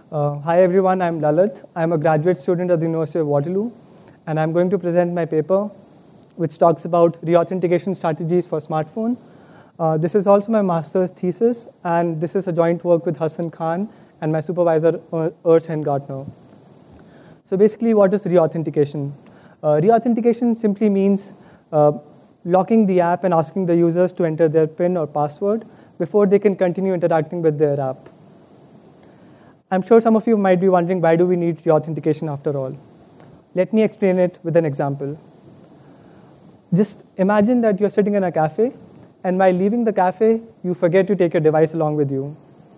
Hi everyone, I'm Lalit. I'm a graduate student at the University of Waterloo, and I'm going to present my paper, which talks about reauthentication strategies for smartphone. This is also my master's thesis, and this is a joint work with Hassan Khan and my supervisor, Urs Hengartner. So basically, what is reauthentication? Reauthentication simply means locking the app and asking the users to enter their PIN or password before they can continue interacting with their app. I'm sure some of you might be wondering, why do we need reauthentication after all? Let me explain it with an example. Just imagine that you're sitting in a cafe, and while leaving the cafe, you forget to take your device along with you.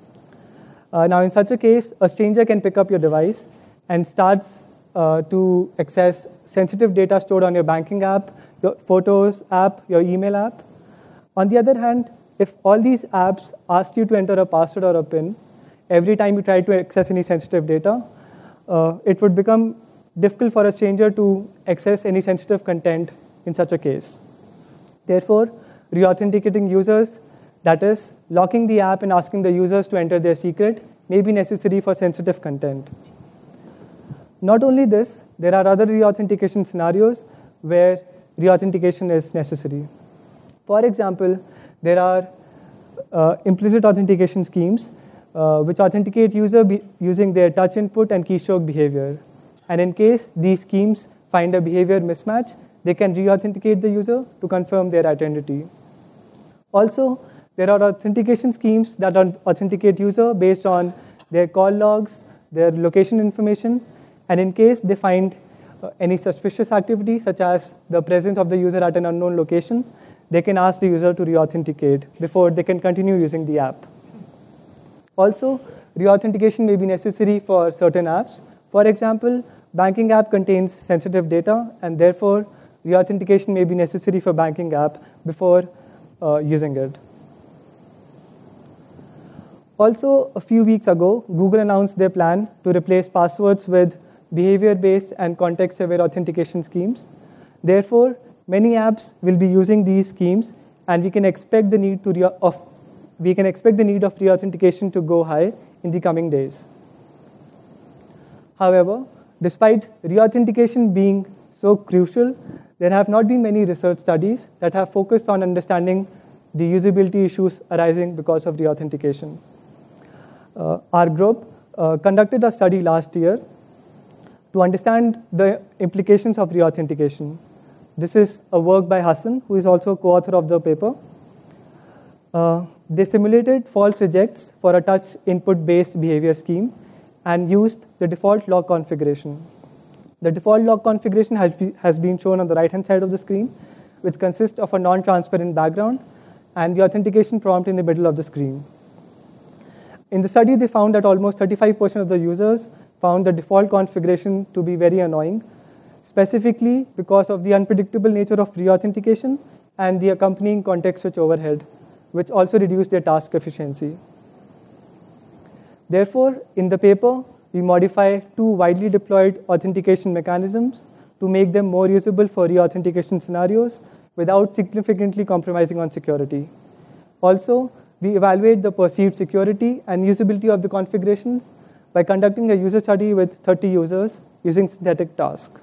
Now, in such a case, a stranger can pick up your device and starts to access sensitive data stored on your banking app, your Photos app, your email app. On the other hand, if all these apps asked you to enter a password or a PIN, every time you try to access any sensitive data, it would become difficult for a stranger to access any sensitive content in such a case. Therefore, reauthenticating users, that is, locking the app and asking the users to enter their secret, may be necessary for sensitive content. Not only this, there are other reauthentication scenarios where reauthentication is necessary. For example, there are implicit authentication schemes which authenticate user using their touch input and keystroke behavior. And in case these schemes find a behavior mismatch, they can re-authenticate the user to confirm their identity. Also, there are authentication schemes that authenticate user based on their call logs, their location information, and in case they find any suspicious activity, such as the presence of the user at an unknown location, they can ask the user to re-authenticate before they can continue using the app. Also, reauthentication may be necessary for certain apps. For example, banking app contains sensitive data, and therefore, reauthentication may be necessary for banking app before using it. Also, a few weeks ago, Google announced their plan to replace passwords with behavior-based and context-aware authentication schemes. Therefore, many apps will be using these schemes, and we can expect the need of reauthentication to go high in the coming days. However, despite reauthentication being so crucial, there have not been many research studies that have focused on understanding the usability issues arising because of reauthentication. Our group conducted a study last year to understand the implications of reauthentication. This is a work by Hassan, who is also co-author of the paper. They simulated false rejects for a touch input-based behavior scheme and used the default log configuration. The default log configuration has been shown on the right-hand side of the screen, which consists of a non-transparent background and the authentication prompt in the middle of the screen. In the study, they found that almost 35% of the users found the default configuration to be very annoying, specifically because of the unpredictable nature of reauthentication and the accompanying context switch overhead, which also reduce their task efficiency. Therefore, in the paper, we modify two widely deployed authentication mechanisms to make them more usable for reauthentication scenarios without significantly compromising on security. Also, we evaluate the perceived security and usability of the configurations by conducting a user study with 30 users using synthetic task.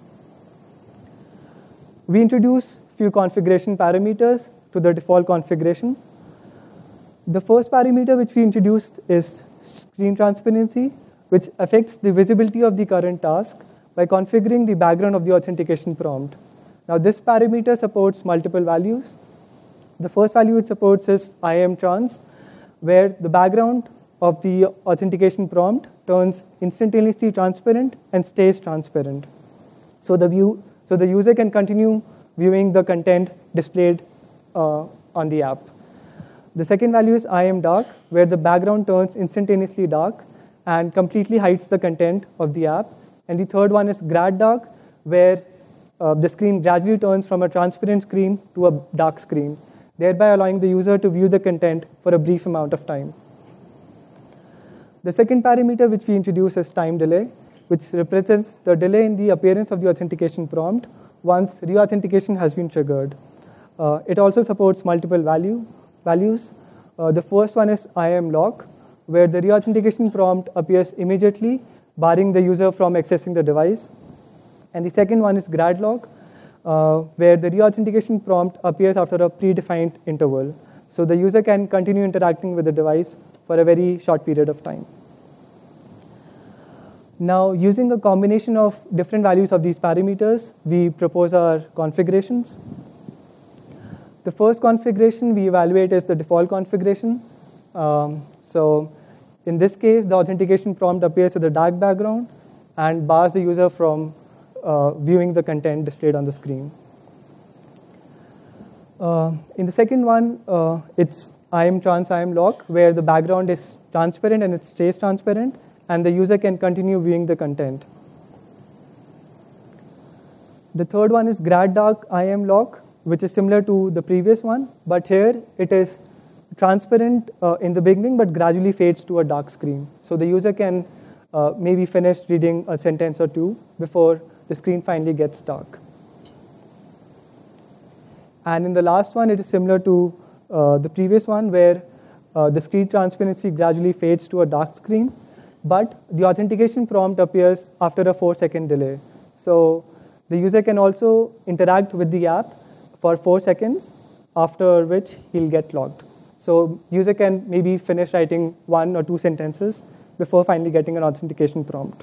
We introduce few configuration parameters to the default configuration. The first parameter which we introduced is screen transparency, which affects the visibility of the current task by configuring the background of the authentication prompt. Now, this parameter supports multiple values. The first value it supports is I am trans, where the background of the authentication prompt turns instantaneously transparent and stays transparent. So the user can continue viewing the content displayed on the app. The second value is I am dark, where the background turns instantaneously dark and completely hides the content of the app. And the third one is grad dark, where the screen gradually turns from a transparent screen to a dark screen, thereby allowing the user to view the content for a brief amount of time. The second parameter which we introduce is time delay, which represents the delay in the appearance of the authentication prompt once reauthentication has been triggered. It also supports multiple values. The first one is I am lock, where the reauthentication prompt appears immediately, barring the user from accessing the device. And the second one is gradlock, where the reauthentication prompt appears after a predefined interval. So the user can continue interacting with the device for a very short period of time. Now, using a combination of different values of these parameters, we propose our configurations. The first configuration we evaluate is the default configuration. So in this case, the authentication prompt appears with a dark background and bars the user from viewing the content displayed on the screen. In the second one, it's IAM trans IAM lock, where the background is transparent and it stays transparent, and the user can continue viewing the content. The third one is grad dark IAM lock, which is similar to the previous one, but here it is transparent in the beginning, but gradually fades to a dark screen. So the user can maybe finish reading a sentence or two before the screen finally gets dark. And in the last one, it is similar to the previous one, where the screen transparency gradually fades to a dark screen, but the authentication prompt appears after a 4-second delay. So the user can also interact with the app for 4 seconds, after which he'll get logged. So user can maybe finish writing 1 or 2 sentences before finally getting an authentication prompt.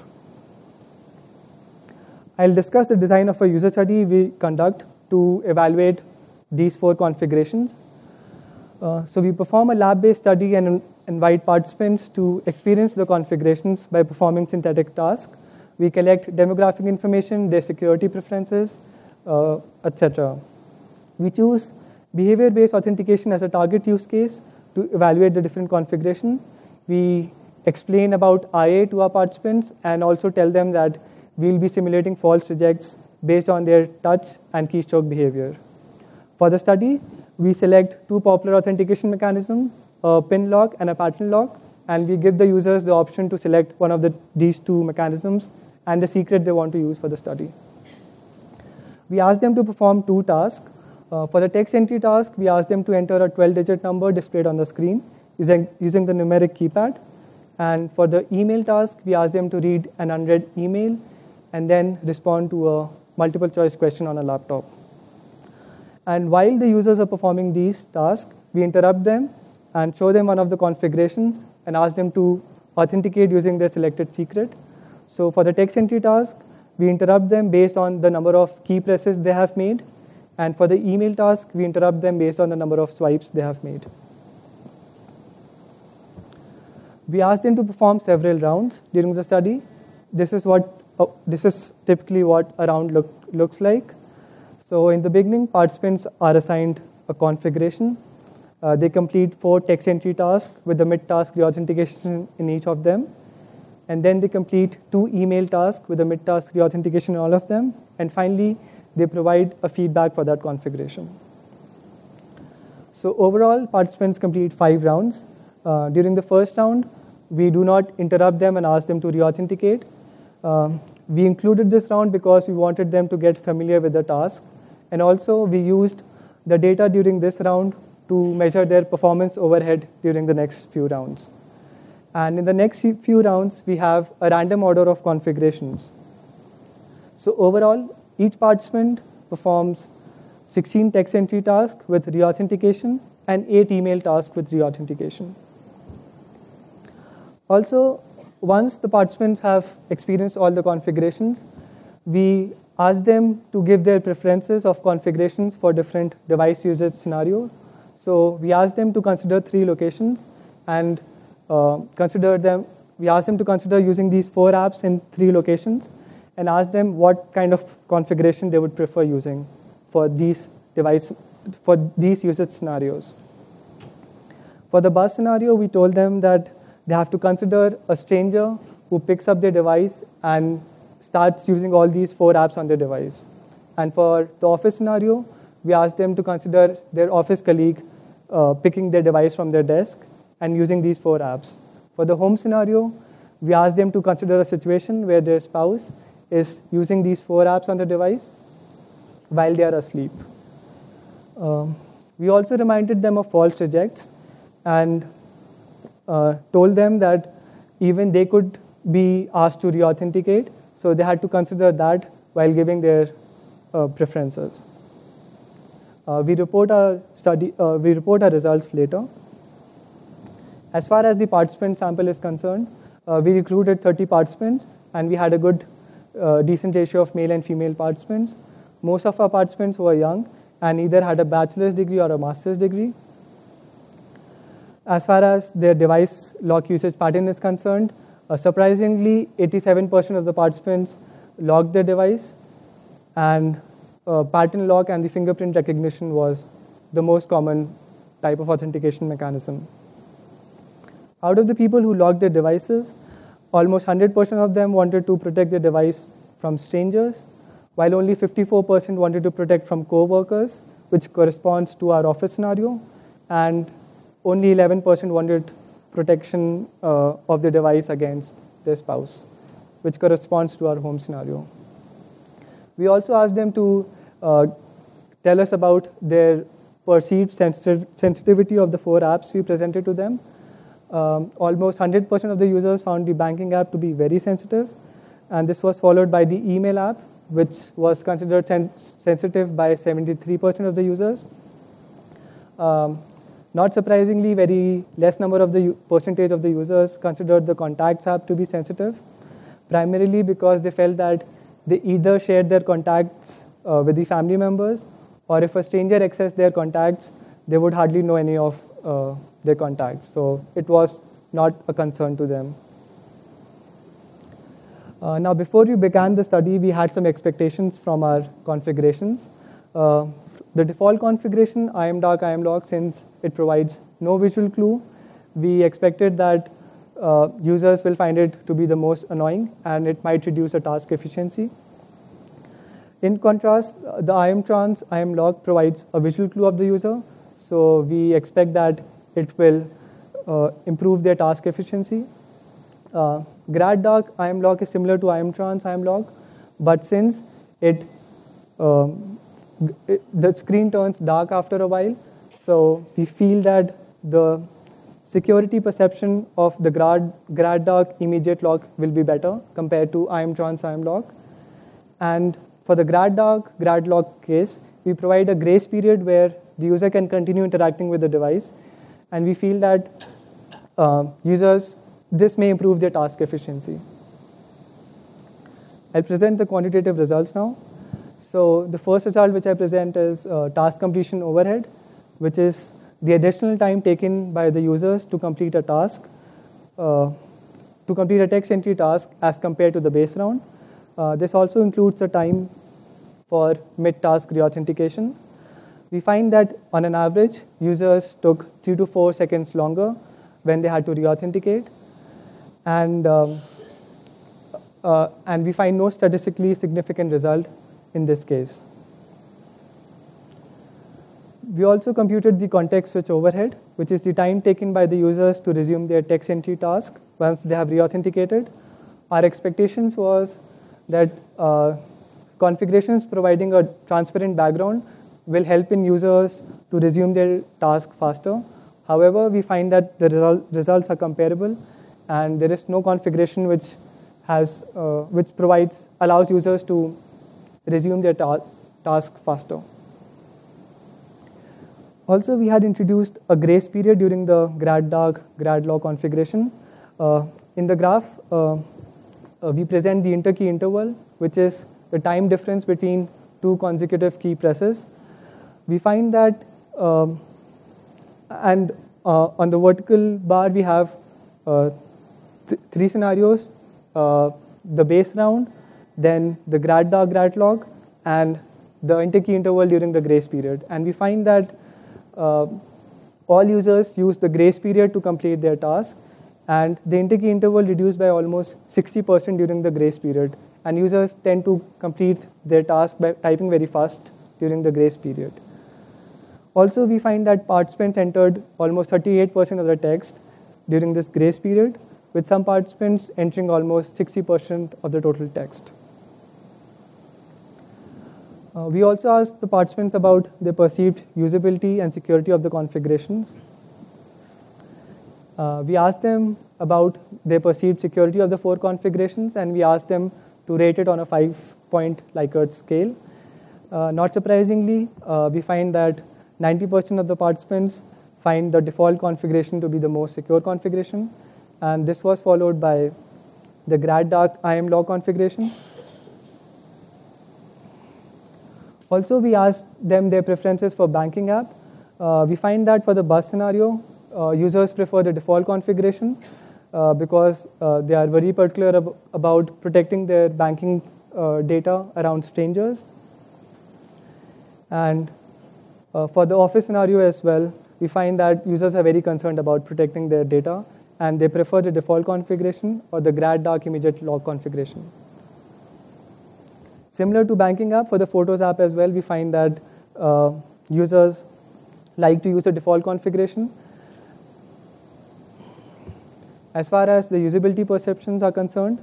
I'll discuss the design of a user study we conduct to evaluate these 4 configurations. So we perform a lab-based study and invite participants to experience the configurations by performing synthetic tasks. We collect demographic information, their security preferences, etc. We choose behavior-based authentication as a target use case to evaluate the different configuration. We explain about IA to our participants and also tell them that we'll be simulating false rejects based on their touch and keystroke behavior. For the study, we select 2 popular authentication mechanisms, a pin lock and a pattern lock, and we give the users the option to select one of these 2 mechanisms and the secret they want to use for the study. We ask them to perform 2 tasks. For the text entry task, we ask them to enter a 12-digit number displayed on the screen using the numeric keypad. And for the email task, we ask them to read an unread email and then respond to a multiple choice question on a laptop. And while the users are performing these tasks, we interrupt them and show them one of the configurations and ask them to authenticate using their selected secret. So for the text entry task, we interrupt them based on the number of key presses they have made. And for the email task, we interrupt them based on the number of swipes they have made. We ask them to perform several rounds during the study. This is typically what a round looks like. So in the beginning, participants are assigned a configuration. They complete 4 text entry tasks with the mid-task reauthentication in each of them. And then they complete 2 email tasks with the mid-task reauthentication in all of them. And finally, they provide a feedback for that configuration. So overall, participants complete 5 rounds. During the first round, we do not interrupt them and ask them to reauthenticate. We included this round because we wanted them to get familiar with the task. And also, we used the data during this round to measure their performance overhead during the next few rounds. And in the next few rounds, we have a random order of configurations. So overall, each participant performs 16 text entry tasks with reauthentication and 8 email tasks with reauthentication. Also, once the participants have experienced all the configurations, we ask them to give their preferences of configurations for different device usage scenarios. So we ask them to consider 3 locations and we ask them to consider using these 4 apps in 3 locations and ask them what kind of configuration they would prefer using for these usage scenarios. For the bus scenario, we told them that they have to consider a stranger who picks up their device and starts using all these 4 apps on their device. And for the office scenario, we asked them to consider their office colleague picking their device from their desk and using these 4 apps. For the home scenario, we asked them to consider a situation where their spouse is using these 4 apps on the device while they are asleep. We also reminded them of false rejects, and told them that even they could be asked to re-authenticate, so they had to consider that while giving their preferences. We report our results later. As far as the participant sample is concerned, we recruited 30 participants, and we had a good, decent ratio of male and female participants. Most of our participants were young and either had a bachelor's degree or a master's degree. As far as their device lock usage pattern is concerned, surprisingly, 87% of the participants locked their device, and pattern lock and the fingerprint recognition was the most common type of authentication mechanism. Out of the people who locked their devices, almost 100% of them wanted to protect their device from strangers, while only 54% wanted to protect from co-workers, which corresponds to our office scenario, and only 11% wanted protection of the device against their spouse, which corresponds to our home scenario. We also asked them to tell us about their perceived sensitivity of the 4 apps we presented to them. Almost 100% of the users found the banking app to be very sensitive, and this was followed by the email app, which was considered sensitive by 73% of the users. Not surprisingly, very less number of the percentage of the users considered the contacts app to be sensitive, primarily because they felt that they either shared their contacts with the family members, or if a stranger accessed their contacts, they would hardly know any of their contacts. So it was not a concern to them. Now, before we began the study, we had some expectations from our configurations. The default configuration, IAM-dark, IAM-lock, since it provides no visual clue, we expected that users will find it to be the most annoying, and it might reduce the task efficiency. In contrast, the IAM-trans, IAM-lock provides a visual clue of the user, so we expect that it will improve their task efficiency. GradDark, IAM-lock is similar to IAM-trans, IAM-lock, but since the screen turns dark after a while, so we feel that the security perception of the GradDark immediate lock will be better compared to IAM-trans, IAM-lock. And for the GradDark, GradLock case, we provide a grace period where the user can continue interacting with the device, and we feel that this may improve their task efficiency. I'll present the quantitative results now. So the first result which I present is task completion overhead, which is the additional time taken by the users to complete a task, to complete a text entry task as compared to the base round. This also includes the time for mid-task reauthentication. We find that on an average, users took 3 to 4 seconds longer when they had to reauthenticate, and we find no statistically significant result in this case. We also computed the context switch overhead, which is the time taken by the users to resume their text entry task once they have reauthenticated. Our expectations was that configurations providing a transparent background will help in users to resume their task faster. However, we find that the results are comparable, and there is no configuration which allows users to resume their task faster. Also, we had introduced a grace period during the GradDark, GradLock configuration. In the graph, we present the interkey interval, which is the time difference between 2 consecutive key presses. We find that, on the vertical bar, we have 3 scenarios, the base round, then the GradDark, GradLock, and the interkey interval during the grace period. And we find that all users use the grace period to complete their task, and the interkey interval reduced by almost 60% during the grace period. And users tend to complete their task by typing very fast during the grace period. Also, we find that participants entered almost 38% of the text during this grace period, with some participants entering almost 60% of the total text. We also asked the participants about their perceived usability and security of the configurations. We asked them about their perceived security of the 4 configurations, and we asked them to rate it on a 5-point Likert scale. Not surprisingly, we find that 90% of the participants find the default configuration to be the most secure configuration, and this was followed by the grad-dark IAM-log configuration. Also, we asked them their preferences for banking app. We find that for the bus scenario, users prefer the default configuration because they are very particular about protecting their banking data around strangers. And for the office scenario as well, we find that users are very concerned about protecting their data, and they prefer the default configuration or the grad-dark immediate log configuration. Similar to banking app, for the Photos app as well, we find that users like to use the default configuration. As far as the usability perceptions are concerned,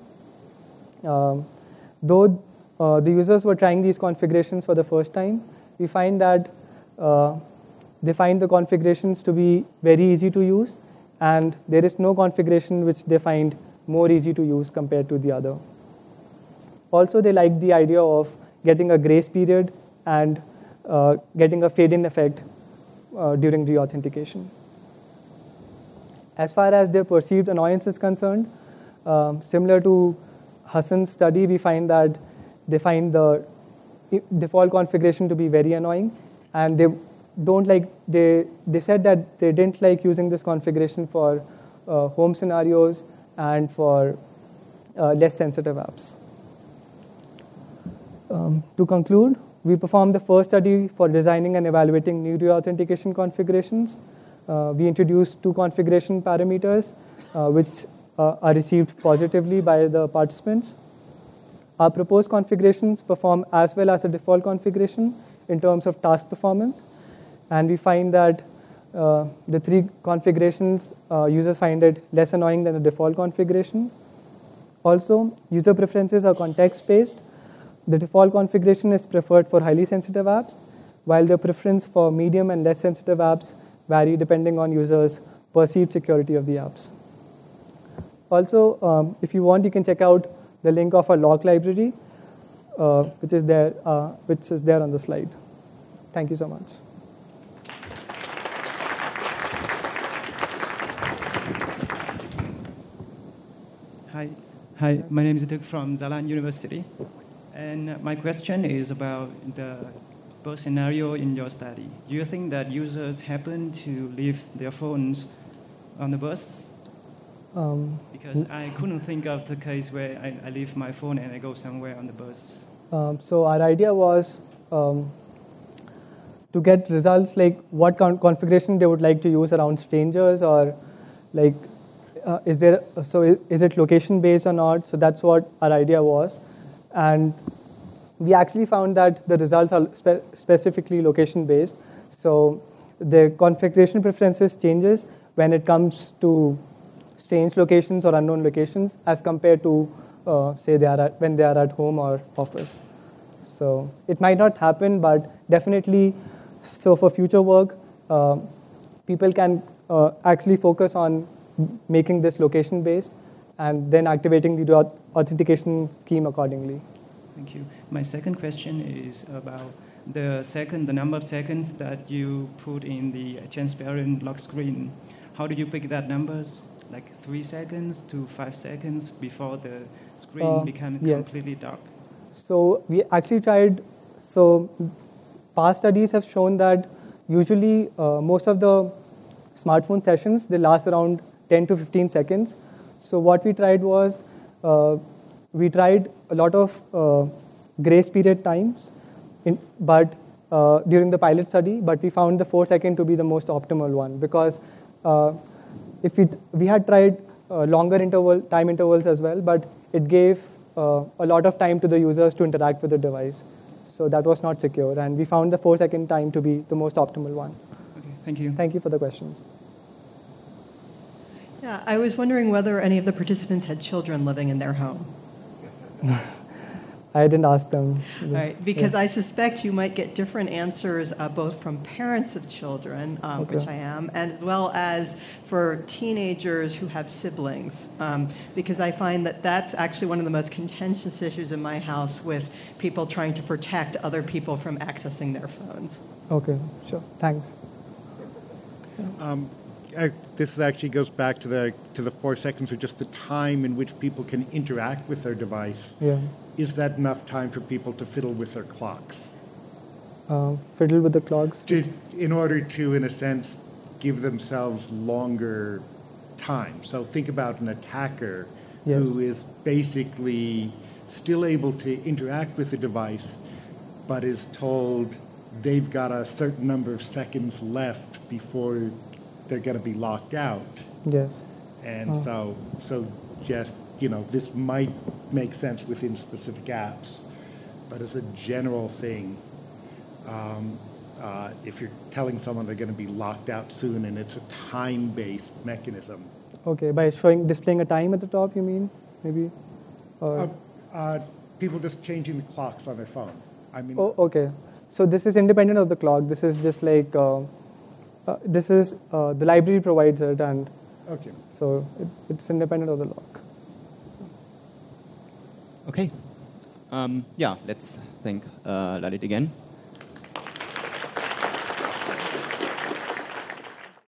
though the users were trying these configurations for the first time, we find that they find the configurations to be very easy to use, and there is no configuration which they find more easy to use compared to the other. Also, they like the idea of getting a grace period and getting a fade-in effect during reauthentication. As far as their perceived annoyance is concerned, similar to Hassan's study, we find that they find the default configuration to be very annoying, and they said that they didn't like using this configuration for home scenarios and for less sensitive apps. To conclude, we performed the first study for designing and evaluating new reauthentication configurations. We introduced 2 configuration parameters, which are received positively by the participants. Our proposed configurations perform as well as the default configuration in terms of task performance, and we find that the 3 configurations, users find it less annoying than the default configuration. Also, user preferences are context-based. The default configuration is preferred for highly sensitive apps, while the preference for medium and less sensitive apps vary depending on users' perceived security of the apps. Also, if you want, you can check out the link of our log library, which is there on the slide. Thank you so much. Hi, my name is Duc from Zalan University. And my question is about the bus scenario in your study. Do you think that users happen to leave their phones on the bus? Because I couldn't think of the case where I leave my phone and I go somewhere on the bus. So our idea was to get results like what configuration they would like to use around strangers, or like is it location based or not? So that's what our idea was. And we actually found that the results are specifically location-based. So the configuration preferences changes when it comes to strange locations or unknown locations as compared to, say, when they are at home or office. So it might not happen, but definitely, so for future work, people can actually focus on making this location-based and then activating the authentication scheme accordingly. Thank you. My second question is about the number of seconds that you put in the transparent lock screen. How do you pick that numbers? Like 3 seconds to 5 seconds before the screen becomes completely dark? So we actually tried, past studies have shown that usually most of the smartphone sessions, they last around 10 to 15 seconds. So what we tried was, we tried a lot of grace period times, but during the pilot study, but we found the 4-second to be the most optimal one, because if we had tried longer time intervals as well, but it gave a lot of time to the users to interact with the device. So that was not secure, and we found the 4-second time to be the most optimal one. Okay, thank you. Thank you for the questions. Yeah, I was wondering whether any of the participants had children living in their home. I didn't ask them. All right, because I suspect you might get different answers both from parents of children, which I am, as well as for teenagers who have siblings, because I find that that's actually one of the most contentious issues in my house with people trying to protect other people from accessing their phones. Okay, sure. Thanks. This actually goes back to the 4 seconds, or just the time in which people can interact with their device. Yeah. Is that enough time for people to fiddle with their clocks? Fiddle with the clocks? In order to, in a sense, give themselves longer time. So think about an attacker who is basically still able to interact with the device, but is told they've got a certain number of seconds left before they're going to be locked out. Yes. And so just, this might make sense within specific apps, but as a general thing, if you're telling someone they're going to be locked out soon and it's a time-based mechanism. Okay, by displaying a time at the top, you mean, maybe? People just changing the clocks on their phone. I mean. Oh, okay. So this is independent of the clock. This is just like, the library provides it, and okay. So it's independent of the lock. Okay. Let's thank Lalit again.